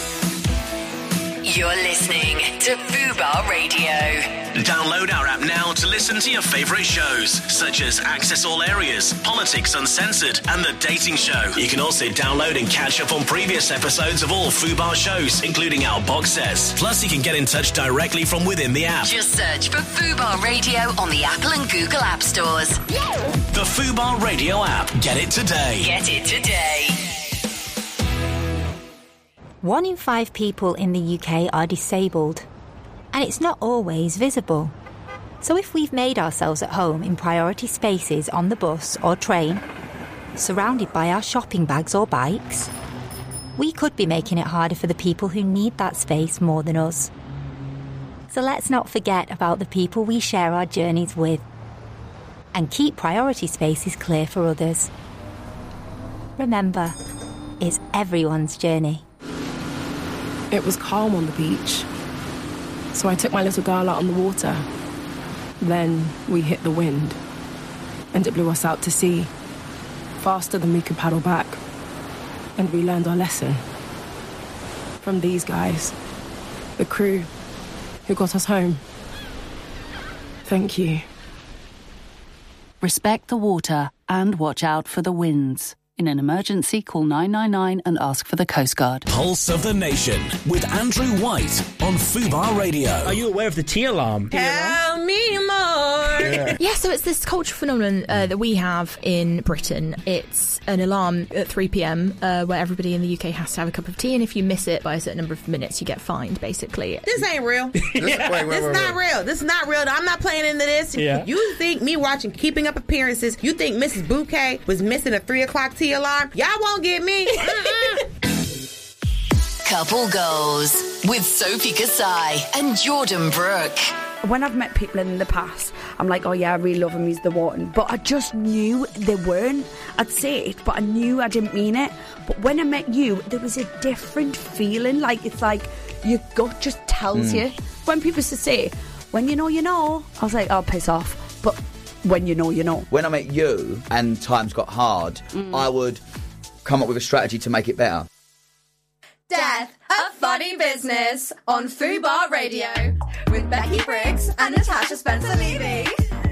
You're listening to Fubar Radio. Download our app now to listen to your favourite shows, such as Access All Areas, Politics Uncensored, and The Dating Show. You can also download and catch up on previous episodes of all Fubar shows, including our box sets. Plus, you can get in touch directly from within the app. Just search for Fubar Radio on the Apple and Google App Stores. The Fubar Radio app. Get it today. Get it today. One in five people in the U K are disabled, and it's not always visible. So if we've made ourselves at home in priority spaces on the bus or train, surrounded by our shopping bags or bikes, we could be making it harder for the people who need that space more than us. So let's not forget about the people we share our journeys with. and keep priority spaces clear for others. Remember, it's everyone's journey. It was calm on the beach, so I took my little girl out on the water. Then we hit the wind, and it blew us out to sea, faster than we could paddle back. And we learned our lesson from these guys, the crew who got us home. Thank you. Respect the water and watch out for the winds. In an emergency, call nine nine nine and ask for the Coast Guard. Pulse of the Nation with Andrew White on Fubar Radio. Are you aware of the tea alarm? Tell me more. Yeah. yeah, so it's this cultural phenomenon uh, that we have in Britain. It's an alarm at three p.m. Uh, where everybody in the U K has to have a cup of tea, and if you miss it by a certain number of minutes, you get fined, basically. This ain't real. This, yeah. wait, wait, this wait, not wait. real. This is not real. I'm not playing into this. Yeah. You think me watching Keeping Up Appearances, you think Missus Bouquet was missing a three o'clock tea alarm? Y'all won't get me. Couple Goals with Sophie Kasai and Jordan Brooke. When I've met people in the past, I'm like, oh yeah, I really love him, he's the one. But I just knew they weren't. I'd say it, but I knew I didn't mean it. But when I met you, there was a different feeling. Like, it's like your gut just tells mm. you. When people used to say, when you know, you know, I was like, oh, piss off. But when you know, you know. When I met you and times got hard, mm. I would come up with a strategy to make it better. Death of Funny Business on Fubar Radio with Becky Briggs and Natasha Spencer-Levy.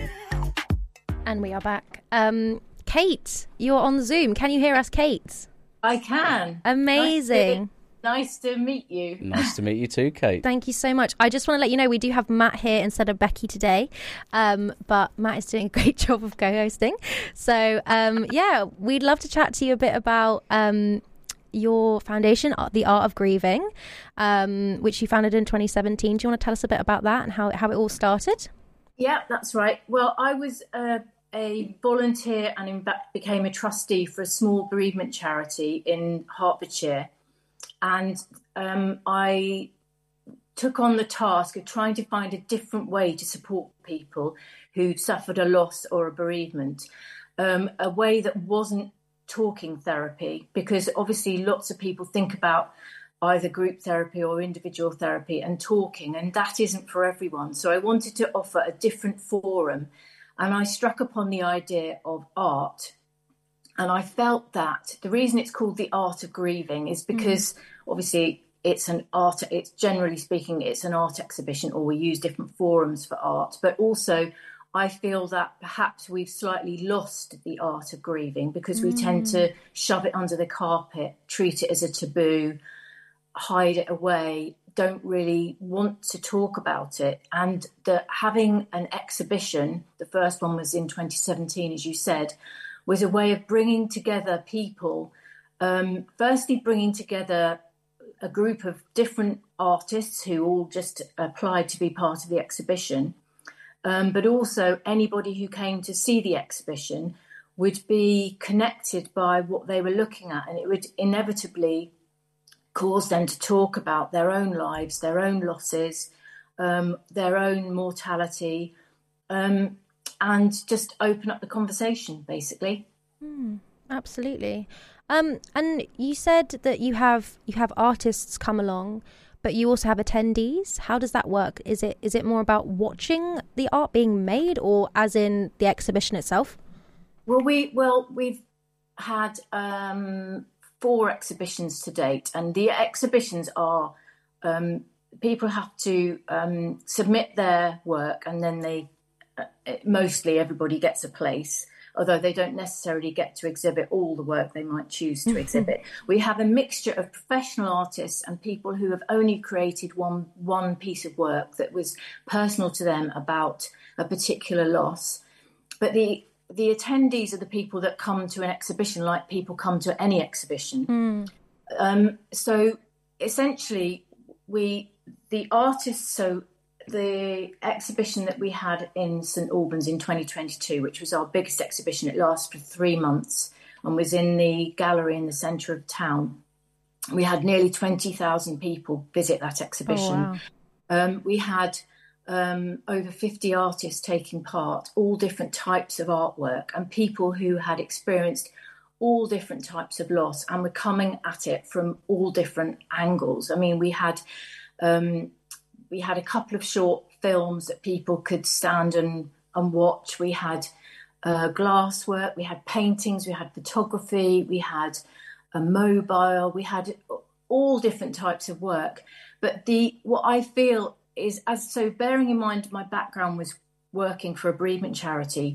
And we are back. Um, Kate, you're on Zoom. Can you hear us, Kate? I can. Amazing. Nice to, nice to meet you. Nice to meet you too, Kate. Thank you so much. I just want to let you know we do have Matt here instead of Becky today, um, but Matt is doing a great job of co-hosting. So, um, yeah, we'd love to chat to you a bit about um, your foundation, The Art of Grieving, um, which you founded in twenty seventeen. Do you want to tell us a bit about that and how, how it all started? Yeah, that's right. Well, I was uh, a volunteer and in fact became a trustee for a small bereavement charity in Hertfordshire. And um, I took on the task of trying to find a different way to support people who suffered a loss or a bereavement, um, a way that wasn't talking therapy, because obviously lots of people think about either group therapy or individual therapy and talking, and that isn't for everyone. So I wanted to offer a different forum, and I struck upon the idea of art. And I felt that the reason it's called The Art of Grieving is because mm. obviously it's an art, it's generally speaking, it's an art exhibition, or we use different forums for art. But also I feel that perhaps we've slightly lost the art of grieving because we mm. tend to shove it under the carpet, treat it as a taboo, hide it away, don't really want to talk about it. And that having an exhibition, the first one was in twenty seventeen, as you said, was a way of bringing together people, um, firstly bringing together a group of different artists who all just applied to be part of the exhibition, um, but also anybody who came to see the exhibition would be connected by what they were looking at, and it would inevitably cause them to talk about their own lives, their own losses, um, their own mortality, um, and just open up the conversation, basically. Mm, absolutely. Um, and you said that you have you have artists come along, but you also have attendees. How does that work? Is it is it more about watching the art being made, or as in the exhibition itself? Well, we well we've had um, four exhibitions to date, and the exhibitions are um, people have to um, submit their work, and then they. Mostly everybody gets a place, although they don't necessarily get to exhibit all the work they might choose to exhibit. We have a mixture of professional artists and people who have only created one one piece of work that was personal to them about a particular loss. But the the attendees are the people that come to an exhibition like people come to any exhibition. Mm. Um, so essentially, we the artists so. The exhibition that we had in St Albans in twenty twenty-two, which was our biggest exhibition, it lasted for three months and was in the gallery in the centre of town. We had nearly twenty thousand people visit that exhibition. Oh, wow. um, we had um, over fifty artists taking part, all different types of artwork, and people who had experienced all different types of loss and were coming at it from all different angles. I mean, we had um, we had a couple of short films that people could stand and, and watch. We had uh, glass work, we had paintings, we had photography, we had a mobile, we had all different types of work. But the what I feel is, as so bearing in mind my background was working for a bereavement charity,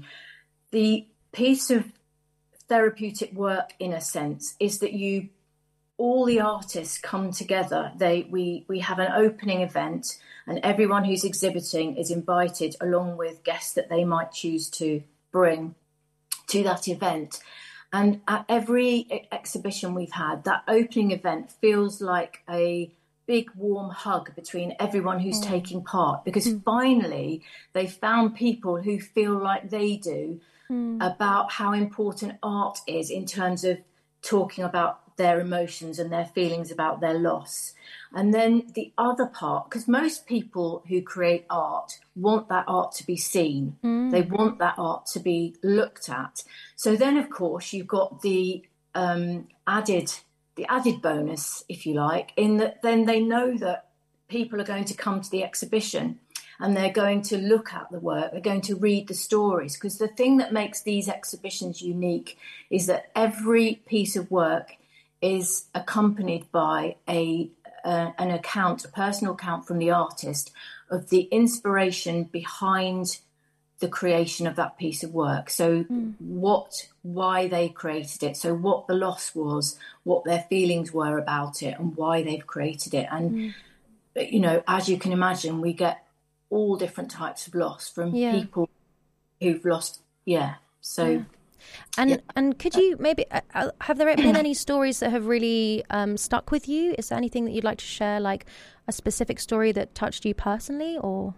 the piece of therapeutic work in a sense is that you all the artists come together. They we we have an opening event, and everyone who's exhibiting is invited along with guests that they might choose to bring to that event. And at every exhibition we've had, that opening event feels like a big warm hug between everyone who's mm. taking part, because mm. finally they found people who feel like they do mm. about how important art is in terms of talking about their emotions and their feelings about their loss. And then the other part, because most people who create art want that art to be seen. Mm. They want that art to be looked at. So then, of course, you've got the um, added the added bonus, if you like, in that then they know that people are going to come to the exhibition and they're going to look at the work, they're going to read the stories. Because the thing that makes these exhibitions unique is that every piece of work is accompanied by a uh, an account, a personal account from the artist of the inspiration behind the creation of that piece of work. So mm. what, why they created it, so what the loss was, what their feelings were about it, and why they've created it. And, mm. you know, as you can imagine, we get all different types of loss from yeah. people who've lost, yeah, so... Yeah. And yeah. and could you maybe uh, have there been any stories that have really um, stuck with you? Is there anything that you'd like to share, like a specific story that touched you personally, or?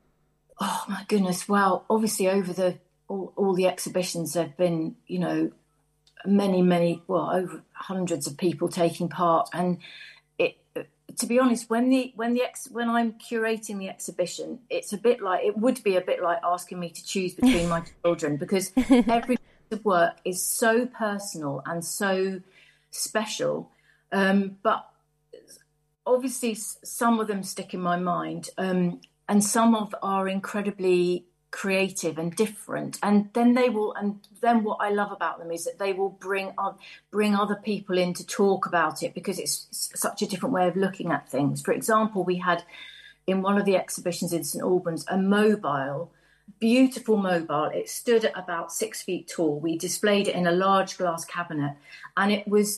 Oh my goodness! Well, obviously over the all, all the exhibitions, there've been, you know, many many well over hundreds of people taking part, and it. To be honest, when the when the ex, when I'm curating the exhibition, it's a bit like it would be a bit like asking me to choose between my children, because every of work is so personal and so special, um, but obviously some of them stick in my mind, um, and some of are incredibly creative and different, and then they will and then what I love about them is that they will bring on bring other people in to talk about it, because it's such a different way of looking at things. For example, we had in one of the exhibitions in St Albans a mobile beautiful mobile. It stood at about six feet tall. We displayed it in a large glass cabinet, and it was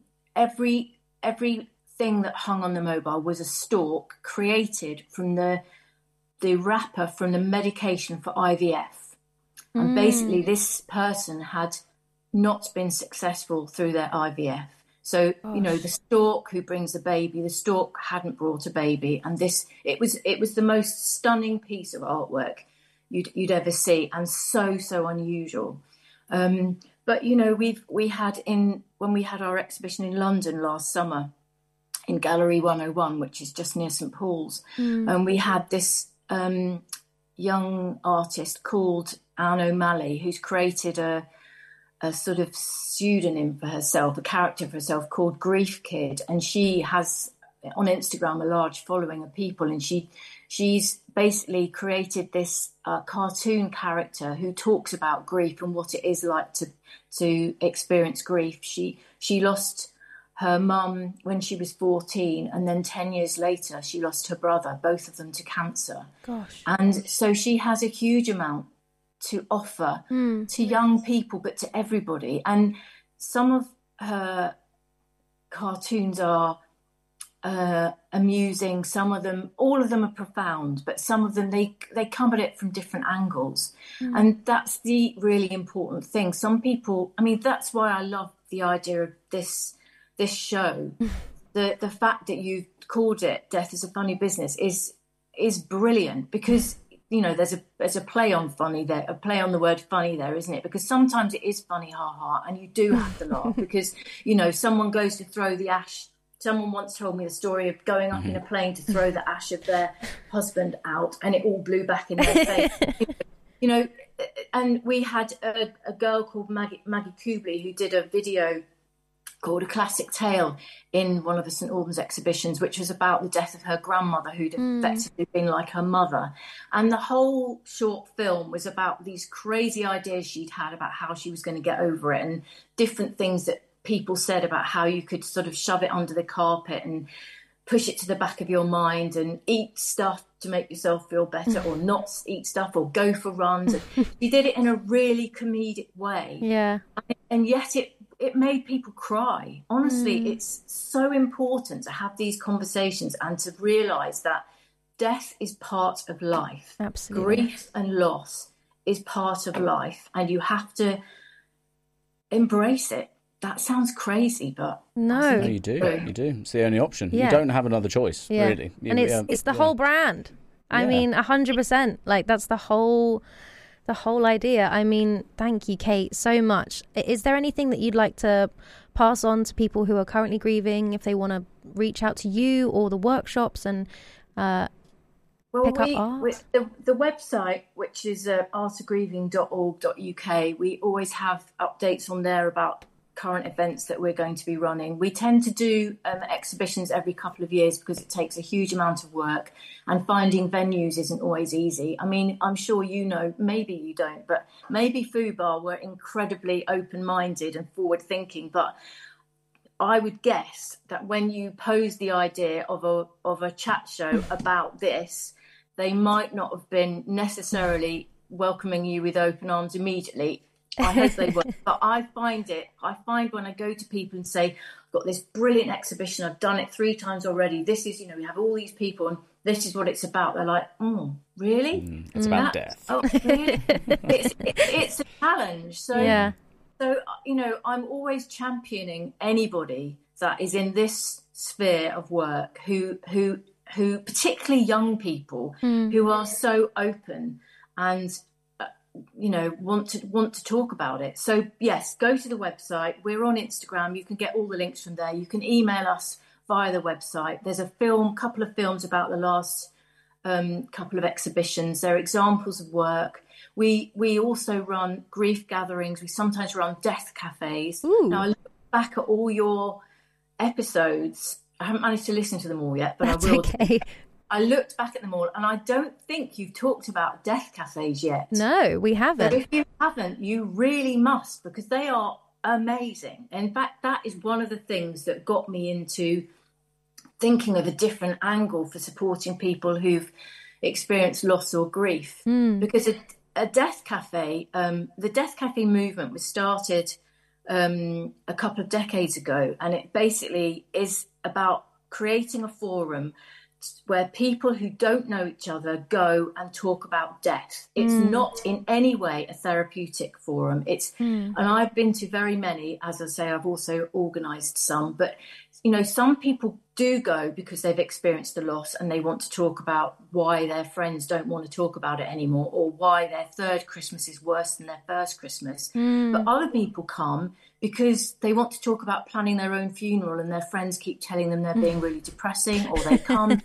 every everything that hung on the mobile was a stalk created from the the wrapper from the medication for I V F. And mm. basically this person had not been successful through their I V F. So, Gosh. you know, the stork who brings the baby, the stork hadn't brought a baby, and this it was it was the most stunning piece of artwork You'd, you'd ever see, and so so unusual. Um, but you know, we've we had in when we had our exhibition in London last summer, in Gallery one oh one, which is just near St Paul's, mm. and we had this um, young artist called Anne O'Malley, who's created a a sort of pseudonym for herself, a character for herself called Grief Kid, and she has on Instagram a large following of people, and she she's basically created this uh, cartoon character who talks about grief and what it is like to to experience grief. She she lost her mum when she was fourteen, and then ten years later she lost her brother, both of them to cancer. Gosh. And so she has a huge amount to offer mm. to young people, but to everybody. And some of her cartoons are Uh, amusing, some of them, all of them are profound, but some of them, they they come at it from different angles. Mm. And that's the really important thing. Some people, I mean, that's why I love the idea of this this show. the the fact that you called it Death is a Funny Business is is brilliant, because, you know, there's a there's a play on funny there, a play on the word funny there, isn't it? Because sometimes it is funny, ha ha, and you do have to laugh because, you know, someone goes to throw the ash someone once told me the story of going up mm-hmm. in a plane to throw the ash of their husband out, and it all blew back in their face. You know, and we had a, a girl called Maggie, Maggie Kubley who did a video called A Classic Tale in one of the St Albans exhibitions, which was about the death of her grandmother, who'd mm. effectively been like her mother. And the whole short film was about these crazy ideas she'd had about how she was going to get over it, and different things that people said about how you could sort of shove it under the carpet and push it to the back of your mind and eat stuff to make yourself feel better, or not eat stuff, or go for runs. She did it in a really comedic way. Yeah. And yet it it made people cry. Honestly, Mm. it's so important to have these conversations and to realise that death is part of life. Absolutely. Grief and loss is part of life, and you have to embrace it. That sounds crazy, but No. No, you do. You do. It's the only option. Yeah. You don't have another choice, Yeah. really. You- And it's yeah. it's the Yeah. whole brand. I Yeah. mean, a hundred percent. Like that's the whole the whole idea. I mean, thank you, Kate, so much. I- Is there anything that you'd like to pass on to people who are currently grieving, if they want to reach out to you or the workshops and uh, Well, pick we, up art? we, the, the website, which is uh, art of grieving dot org dot U K, we always have updates on there about current events that we're going to be running. We tend to do um, exhibitions every couple of years because it takes a huge amount of work, and finding venues isn't always easy. I mean, I'm sure you know, maybe you don't, but maybe Fubar were incredibly open-minded and forward-thinking, but I would guess that when you pose the idea of a of a chat show about this, they might not have been necessarily welcoming you with open arms immediately. I hope they were. But I find it, I find when I go to people and say, I've got this brilliant exhibition, I've done it three times already. This is, you know, we have all these people and this is what it's about. They're like, oh, really? Mm, it's about That- death. Oh, really? it's, it, it's a challenge. So, Yeah. so, you know, I'm always championing anybody that is in this sphere of work who, who, who, particularly young people Mm. who are so open and you know want to want to talk about it. So yes, go to the website. We're on Instagram. You can get all the links from there. You can email us via the website. There's a film, couple of films about the last um, couple of exhibitions. They're examples of work. We we also run grief gatherings. We sometimes run death cafes. Now I look back at all your episodes. I haven't managed to listen to them all yet, but That's I will. okay. I looked back at them all, and I don't think you've talked about death cafes yet. No, we So haven't. if you haven't, you really must, because they are amazing. In fact, that is one of the things that got me into thinking of a different angle for supporting people who've experienced loss or grief. Mm. Because a, a death cafe, um, the death cafe movement was started um, a couple of decades ago, and it basically is about creating a forum where people who don't know each other go and talk about death. It's Mm. not in any way a therapeutic forum. It's Mm. and I've been to very many, as I say, I've also organised some, but you know, some people do go because they've experienced a loss and they want to talk about why their friends don't want to talk about it anymore, or why their third Christmas is worse than their first Christmas. Mm. But other people come because they want to talk about planning their own funeral and their friends keep telling them they're being really depressing, or they come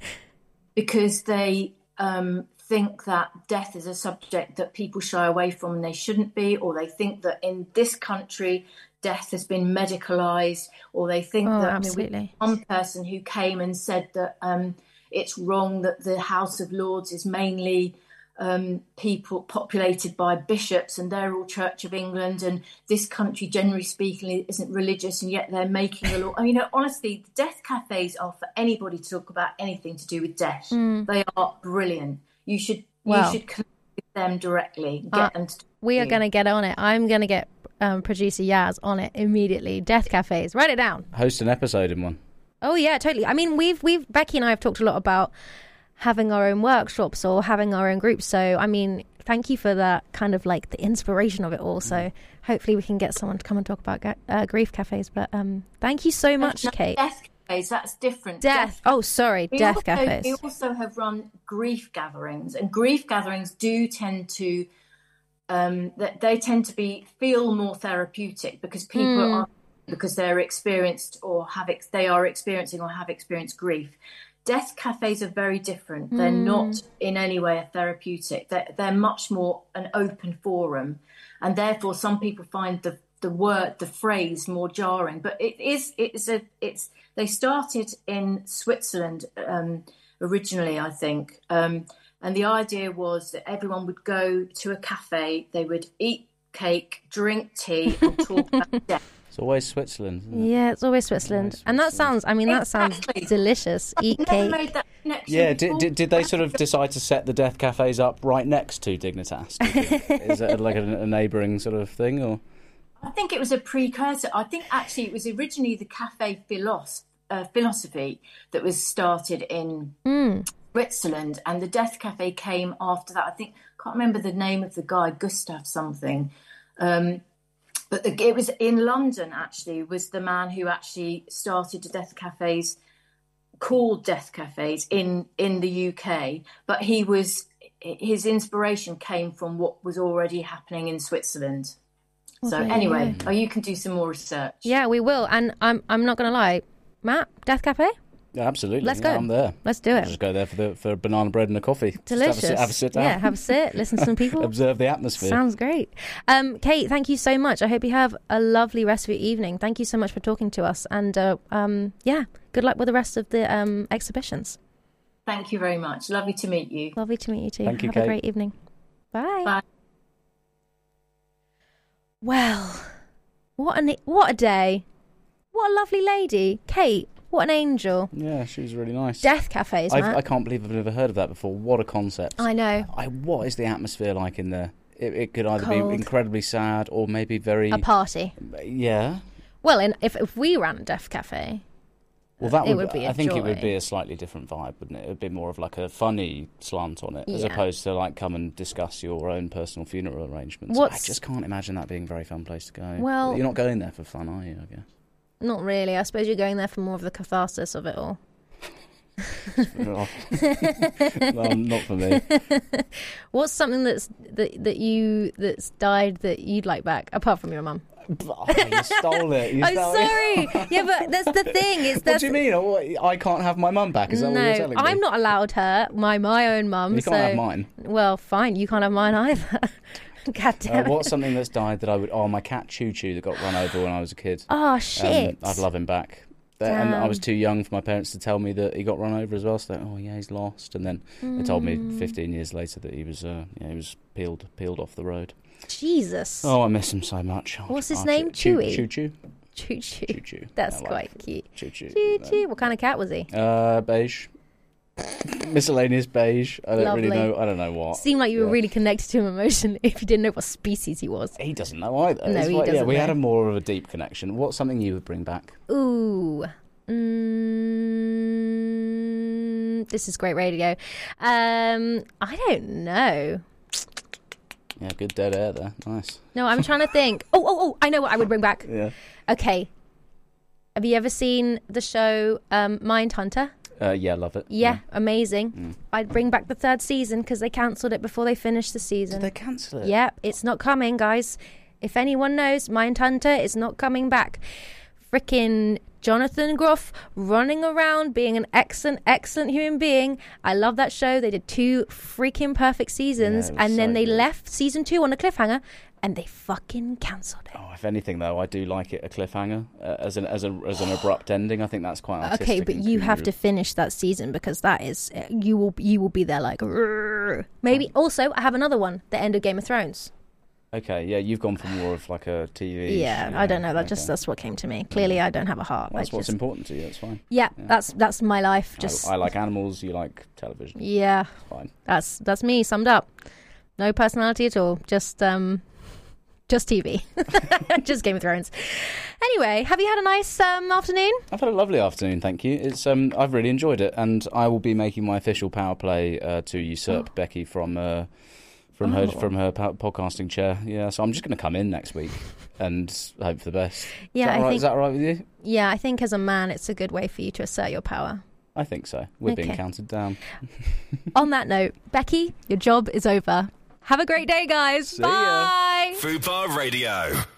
because they um, think that death is a subject that people shy away from and they shouldn't be, or they think that in this country death has been medicalised, or they think Oh, that absolutely. I mean, we, one person who came and said that um, it's wrong that the House of Lords is mainly um, people populated by bishops and they're all Church of England, and this country generally speaking isn't religious, and yet they're making a law. I mean, you know, honestly, the death cafes are for anybody to talk about anything to do with death. Mm. They are brilliant. You should Well. you should connect with them directly. Get Uh, them to talk we to are you. going to get on it. I'm going to get um, producer Yaz on it immediately. Death cafes. Write it down. Host an episode in one. Oh yeah, totally. I mean, we've we've Becky and I have talked a lot about having our own workshops or having our own groups. So I mean, thank you for that kind of like the inspiration of it all. So hopefully we can get someone to come and talk about ga- uh, grief cafes. But um, thank you so much, No, Kate. Death cafes, that's different. Death. Oh, sorry, We death also, cafes. We also have run grief gatherings, and grief gatherings do tend to um, that they tend to be feel more therapeutic because people Mm. are because they're experienced or have ex- they are experiencing or have experienced grief. Death cafes are very different. They're Mm. not in any way a therapeutic. They're, they're much more an open forum, and therefore some people find the the word, the phrase, more jarring. But it is it's a it's they started in Switzerland um, originally, I think, um, and the idea was that everyone would go to a cafe, they would eat cake, drink tea, and talk about death. It's always Switzerland. Isn't it? Yeah, it's always Switzerland. And that sounds, I mean, that sounds delicious. Eat Never cake. made that connection Yeah, did, before. did did they sort of decide to set the death cafes up right next to Dignitas? do you think? Is it like a, a neighbouring sort of thing, or? I think it was a precursor. I think actually it was originally the Cafe Philos- uh, Philosophy that was started in Mm. Switzerland, and the Death Cafe came after that. I think, can't remember the name of the guy, Gustav something. Um, but the, it was in London, actually, was the man who actually started the Death Cafes, called Death Cafes in, in the U K. But he was, his inspiration came from what was already happening in Switzerland. Well, So there you anyway, go. oh, you can do some more research. Yeah, we will. And I'm I'm not going to lie. Matt, Death Cafe? Yeah, absolutely. Let's Yeah, go. I'm there. Let's do I'll it. just go there for the for banana bread and a coffee. Just Delicious. have a sit, have a sit down. Yeah, have a sit, listen to some people. Observe the atmosphere. Sounds great. Um, Kate, thank you so much. I hope you have a lovely rest of your evening. Thank you so much for talking to us. And uh, um, yeah, good luck with the rest of the um, exhibitions. Thank you very much. Lovely to meet you. Lovely to meet you too. Thank you, have a Kate. great evening. Bye. Bye. Well, what a what a day. What a lovely lady. Kate, what an angel. Yeah, she was really nice. Death cafes, I've, Matt. I can't believe I've never heard of that before. What a concept. I know. I, what is the atmosphere like in there? It, it could either Cold. be incredibly sad or maybe very... A party. Yeah. Well, and if, if we ran a Death Cafe, Well, that it would, would be a I think joy. it would be a slightly different vibe, wouldn't it? It would be more of like a funny slant on it, as Yeah. opposed to like come and discuss your own personal funeral arrangements. What's- I just can't imagine that being a very fun place to go. Well- You're not going there for fun, are you, I guess? Not really. I suppose you're going there for more of the catharsis of it all. No, not for me. What's something that's that that you that's died that you'd like back, apart from your mum? Oh, you stole it. You I'm stole it. sorry. Yeah, but that's the thing. It's What that's do you mean? Oh, I can't have my mum back? Is that what you're no. telling me? I'm not allowed her. My my own mum. You can't so, have mine. Well, fine. You can't have mine either. God damn Uh, it. what's something that's died that I would... Oh, my cat Choo Choo that got run over when I was a kid. Oh, shit. Um, I'd love him back. Th- And I was Damn. too young for my parents to tell me that he got run over as well. So, like, oh yeah, he's lost. And then they told me Mm. fifteen years later that he was, uh, yeah, he was peeled, peeled off the road. Jesus. Oh, I miss him so much. Oh, What's his oh, name? Choo Chewy? Choo Choo. Choo Choo. Choo Choo. That's I like quite cute. Choo Choo. Choo Choo. What kind of cat was he? Uh, beige. Miscellaneous beige. I don't really Lovely. know. I don't know what. Seemed like you were Yeah. really connected to him emotionally if you didn't know what species he was. He doesn't know either. No, It's he like- Yeah, doesn't we know. had a more of a deep connection. What's something you would bring back? Ooh. Mm, this is great radio. Um, I don't know. Yeah, good dead air there. Nice. No, I'm trying to think. Oh, oh, oh! I know what I would bring back. Yeah. Okay. Have you ever seen the show um, Mindhunter? Uh, yeah, love it. Yeah, amazing. Mm. I'd bring back the third season because they cancelled it before they finished the season. Did they cancel it? Yeah, it's not coming, guys. If anyone knows, Mindhunter is not coming back. Frickin' Jonathan Groff running around being an excellent, excellent human being. I love that show. They did two freaking perfect seasons, Yeah, it was and then so they good. left season two on a cliffhanger, and they fucking cancelled it. Oh, if anything, though, I do like it a cliffhanger uh, as an as a as an abrupt ending. I think that's quite artistic. Okay, but and you have cool. to finish that season because that is you will you will be there like "Rrrr." Maybe. Also, I have another one, the end of Game of Thrones. Okay, yeah, you've gone for more of like a T V. Yeah, I don't know. That okay. just that's what came to me. Clearly, I don't have a heart. Well, that's I what's just- important to you. That's fine. Yeah, that's that's my life. I- Just I, like animals. You like television. yeah, Fine. that's that's me summed up. No personality at all. Just um, just T V. Just Game of Thrones. Anyway, have you had a nice um afternoon? I've had a lovely afternoon, thank you. It's um, I've really enjoyed it, and I will be making my official power play uh, to usurp Becky from uh, from her Oh. from her po- podcasting chair. Yeah, so I'm just going to come in next week and hope for the best. Yeah, is that I all right? think- Is that all right with you? Yeah, I think as a man, it's a good way for you to assert your power. I think so. We're being Okay. counted down. On that note, Becky, your job is over. Have a great day, guys. See ya. Bye. Fubar Radio.